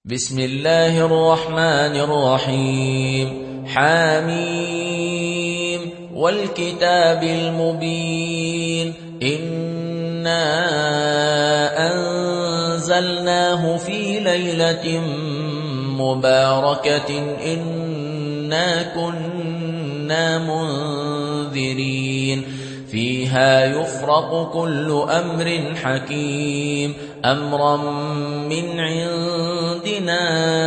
بسم الله الرحمن الرحيم حميم والكتاب المبين إنا أنزلناه في ليلة مباركة إنا كنا منذرين فيها يفرق كل أمر حكيم أمرا من عندنا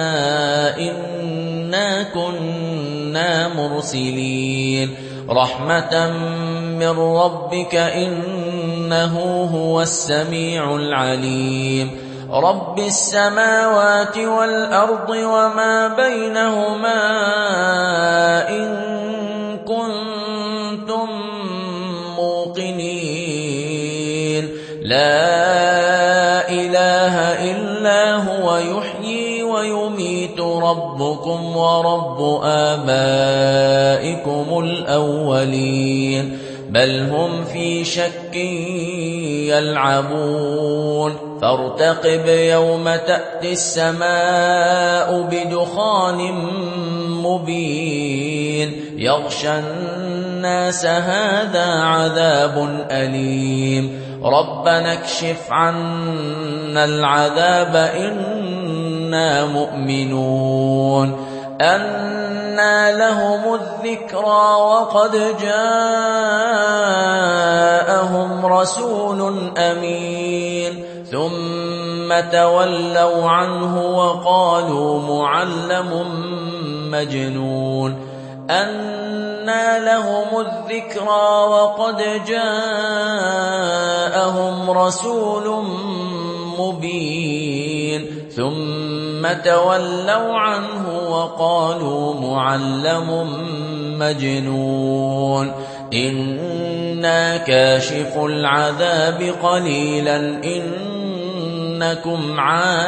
إنا كنا مرسلين رحمة من ربك إنه هو السميع العليم رب السماوات والأرض وما بينهما إن كنتم موقنين لا إله إلا هو يحيي ويميت ربكم ورب آبائكم الأولين بل هم في شك يلعبون فارتقب يوم تأتي السماء بدخان مبين يغشى الناس هذا عذاب أليم ربنا اكشف عنا العذاب إنا مؤمنون أنى لهم الذكرى وقد جاءهم رسول أمين ثم تولوا عنه وقالوا معلم مجنون أنى لهم الذكرى وقد جاءهم رسول مبين ثم تولوا عنه وقالوا معلم مجنون إنا كاشف العذاب قليلا إنكم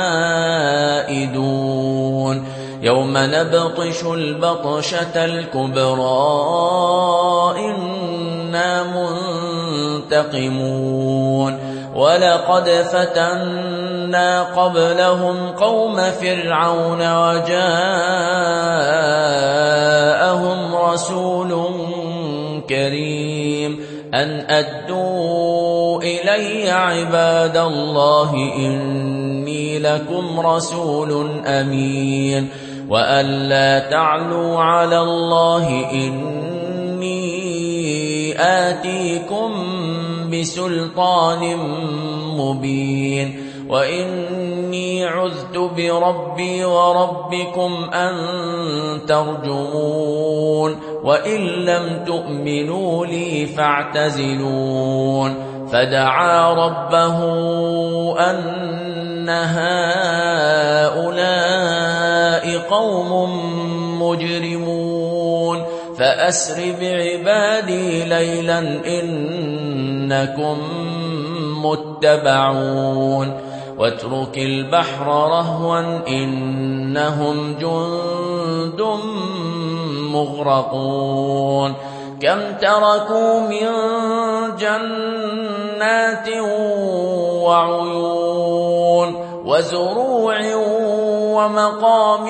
عائدون يوم نبطش البطشة الكبرى إنا منتقمون ولقد فتنا قبلهم قوم فرعون وجاءهم رسول كريم أن أدوا إلي عباد الله إني لكم رسول أمين وأن لا تعلوا على الله إني آتيكم بسلطان مبين وإني عذت بربي وربكم أن ترجمون وإن لم تؤمنوا لي فاعتزلون فدعا ربه أن هؤلاء قوم مجرمون فأسر بعبادي ليلا إنكم متبعون واترك البحر رهوا إنهم جند مغرقون كم تركوا من جنات وعيون وزروع ومقام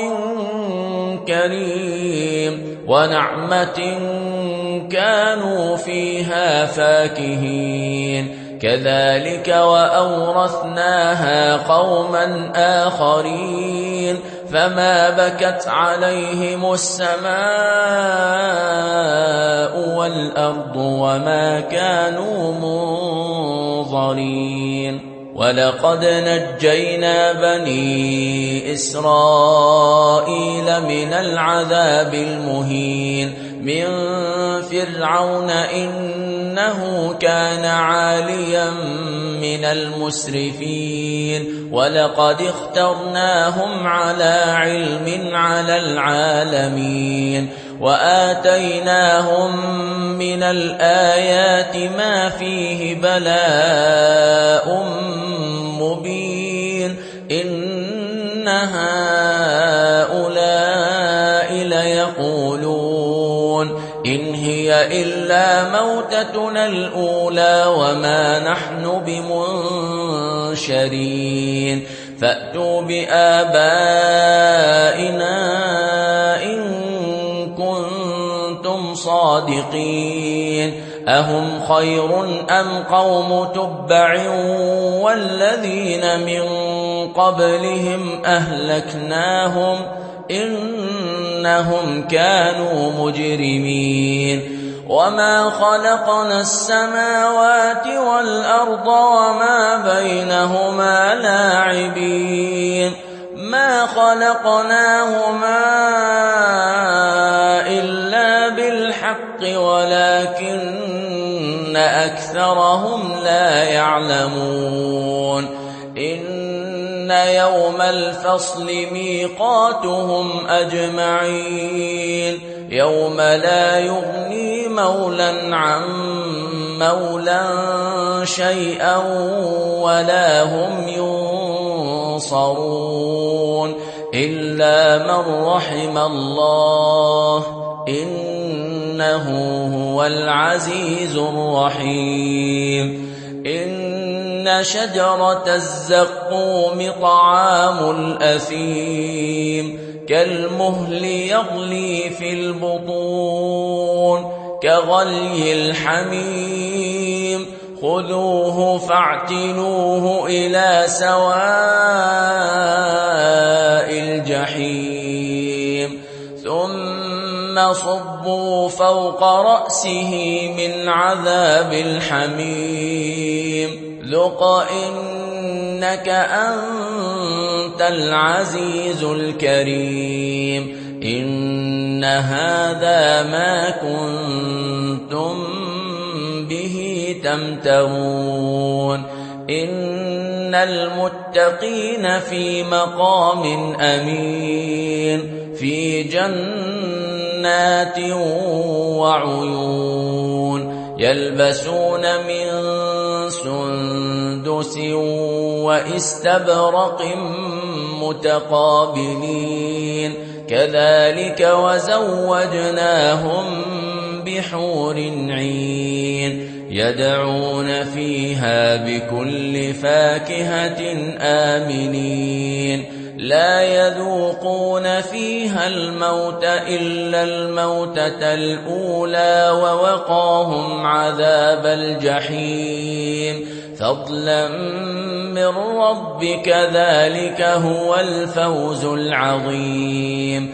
كريم ونعمة كانوا فيها فاكهين كذلك وأورثناها قوما آخرين فما بكت عليهم السماء والأرض وما كانوا منظرين ولقد نجينا بني إسرائيل من العذاب المهين من فرعون إنه كان عاليا من المسرفين ولقد اخترناهم على علم على العالمين وآتيناهم من الآيات ما فيه بلاء مبين إن هؤلاء ليقولون إن هي إلا موتتنا الأولى وما نحن بمنشرين فأتوا بآبائنا إن كنتم صادقين أهم خير أم قوم تبع والذين من قبلهم أهلكناهم إنهم كانوا مجرمين وما خلقنا السماوات والأرض وما بينهما لاعبين ما خلقناهما إلا بالحق ولكن أكثرهم لا يعلمون إن يوم الفصل ميقاتهم أجمعين يوم لا يغني مولى عن مولى شيئا ولا هم ينصرون إلا من رحم الله إنه هو العزيز الرحيم إن شجرة الزقوم طعام الأثيم كالمهل يغلي في البطون كغلي الحميم خذوه فاعتلوه إلى سواء الجحيم ثم صبوا فوق رأسه من عذاب الحميم ذق إنك أنت العزيز الكريم إن هذا ما كنتم به تمترون إن المتقين في مقام أمين في جنات وعيون يلبسون من سندس وإستبرق متقابلين كذلك وزوجناهم بحور عين يدعون فيها بكل فاكهة آمنين لا يذوقون فيها الموت إلا الموتة الأولى ووقاهم عذاب الجحيم فضلا من ربك ذلك هو الفوز العظيم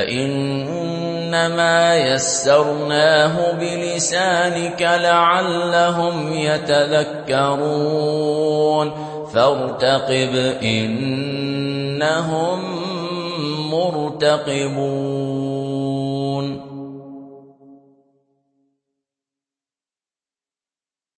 فإنما يسرناه بلسانك لعلهم يتذكرون فارتقب إنهم مرتقبون